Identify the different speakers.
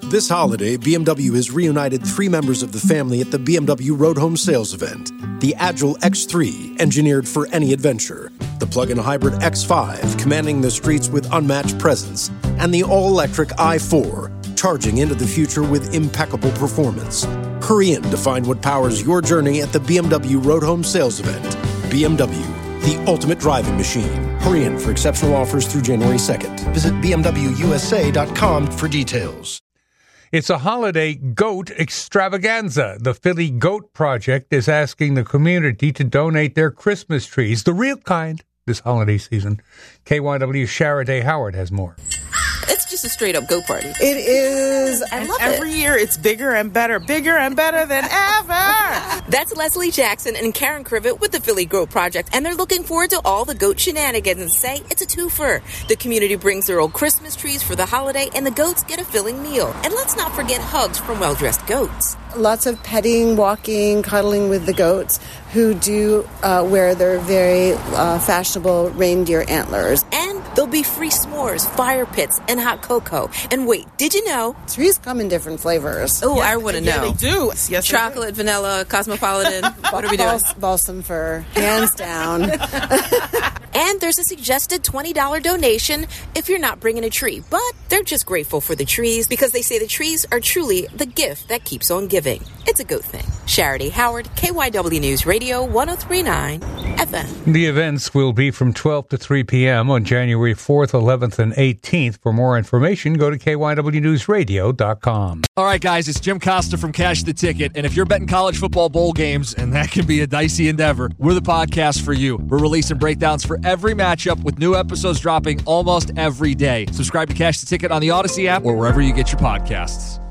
Speaker 1: This holiday, BMW has reunited 3 members of the family at the BMW Road Home Sales event. The Agile X3, engineered for any adventure. The plug-in hybrid X5, commanding the streets with unmatched presence. And the all-electric i4, charging into the future with impeccable performance. Hurry in to find what powers your journey at the BMW Road Home Sales event. BMW, the ultimate driving machine. Hurry in for exceptional offers through January 2nd. Visit BMWUSA.com for details.
Speaker 2: It's a holiday goat extravaganza. The Philly Goat Project is asking the community to donate their Christmas trees, the real kind, this holiday season. KYW Shara Howard has more.
Speaker 3: It's just a straight-up goat party.
Speaker 4: It is.
Speaker 3: I love
Speaker 4: every year it's bigger and better than ever.
Speaker 3: That's Leslie Jackson and Karen Crivet with the Philly Goat Project, and they're looking forward to all the goat shenanigans and say it's a twofer. The community brings their old Christmas trees for the holiday, and the goats get a filling meal. And let's not forget hugs from well-dressed goats.
Speaker 4: Lots of petting, walking, cuddling with the goats who do wear their very fashionable reindeer antlers.
Speaker 3: And there'll be free s'mores, fire pits, and hot cocoa. And wait, did you know?
Speaker 4: Trees come in different flavors.
Speaker 3: Oh, I want to know.
Speaker 4: Yeah, they do. Yes,
Speaker 3: chocolate, vanilla, cosmopolitan. What are we doing?
Speaker 4: Balsam fir, hands down.
Speaker 3: And there's a suggested $20 donation if you're not bringing a tree. But they're just grateful for the trees because they say the trees are truly the gift that keeps on giving. It's a good thing. Shara Howard, KYW News Radio 103.9 FM.
Speaker 2: The events will be from 12 to 3 p.m. on January 4th, 11th, and 18th. For more information, go to KYWNewsRadio.com.
Speaker 5: All right, guys, it's Jim Costa from Cash the Ticket. And if you're betting college football bowl games, and that can be a dicey endeavor, we're the podcast for you. We're releasing breakdowns for every matchup with new episodes dropping almost every day. Subscribe to Cash the Ticket on the Odyssey app or wherever you get your podcasts.